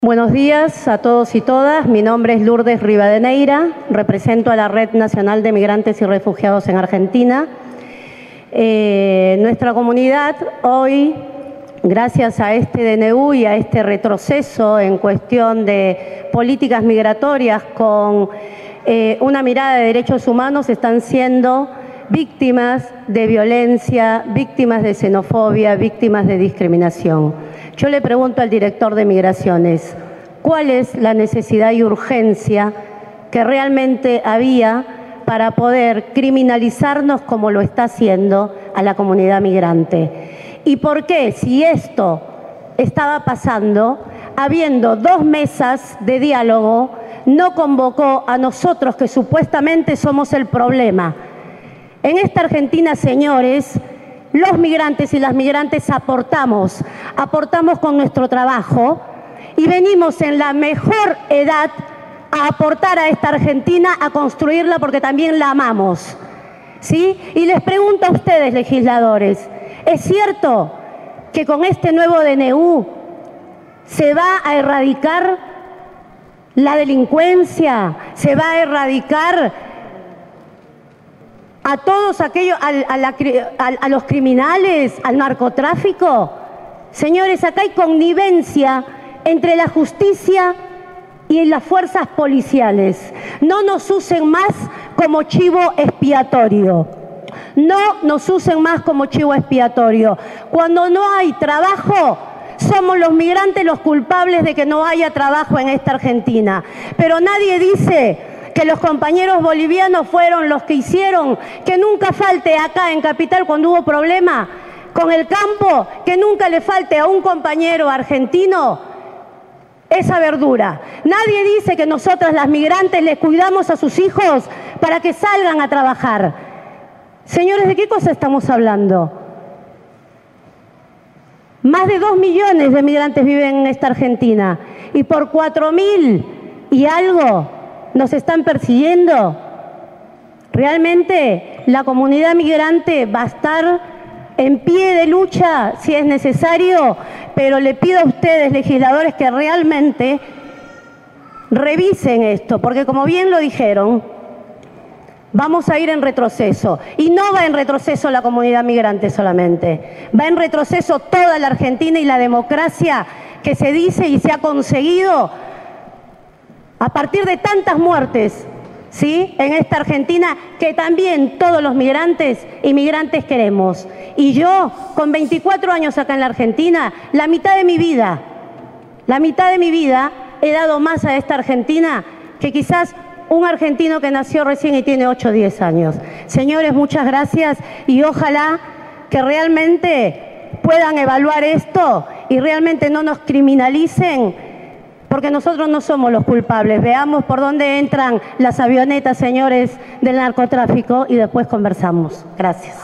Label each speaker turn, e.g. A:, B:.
A: Buenos días a todos y todas. Mi nombre es Lourdes Rivadeneira, represento a la Red Nacional de Migrantes y Refugiados en Argentina. Nuestra comunidad hoy, gracias a este DNU y a este retroceso en cuestión de políticas migratorias con una mirada de derechos humanos, están siendo víctimas de violencia, víctimas de xenofobia, víctimas de discriminación. Yo le pregunto al director de Migraciones, ¿cuál es la necesidad y urgencia que realmente había para poder criminalizarnos como lo está haciendo a la comunidad migrante? ¿Y por qué, si esto estaba pasando, habiendo 2 mesas de diálogo, no convocó a nosotros que supuestamente somos el problema? En esta Argentina, señores, los migrantes y las migrantes aportamos con nuestro trabajo y venimos en la mejor edad a aportar a esta Argentina, a construirla porque también la amamos, ¿sí? Y les pregunto a ustedes, legisladores, ¿es cierto que con este nuevo DNU se va a erradicar la delincuencia, se va a erradicar a todos aquellos, a los criminales, al narcotráfico? Señores, acá hay connivencia entre la justicia y las fuerzas policiales. No nos usen más como chivo expiatorio. No nos usen más como chivo expiatorio. Cuando no hay trabajo, somos los migrantes los culpables de que no haya trabajo en esta Argentina. Pero nadie dice que los compañeros bolivianos fueron los que hicieron que nunca falte acá en Capital cuando hubo problema con el campo, que nunca le falte a un compañero argentino esa verdura. Nadie dice que nosotras las migrantes les cuidamos a sus hijos para que salgan a trabajar. Señores, ¿de qué cosa estamos hablando? Más de 2 millones de migrantes viven en esta Argentina y por 4.000 y algo nos están persiguiendo. Realmente la comunidad migrante va a estar en pie de lucha si es necesario, pero le pido a ustedes, legisladores, que realmente revisen esto, porque como bien lo dijeron, vamos a ir en retroceso. Y no va en retroceso la comunidad migrante solamente, va en retroceso toda la Argentina y la democracia que se dice y se ha conseguido a partir de tantas muertes, ¿sí?, en esta Argentina que también todos los migrantes y migrantes queremos. Y yo, con 24 años acá en la Argentina, la mitad de mi vida he dado más a esta Argentina que quizás un argentino que nació recién y tiene 8 o 10 años. Señores, muchas gracias y ojalá que realmente puedan evaluar esto y realmente no nos criminalicen, porque nosotros no somos los culpables. Veamos por dónde entran las avionetas, señores, del narcotráfico y después conversamos. Gracias.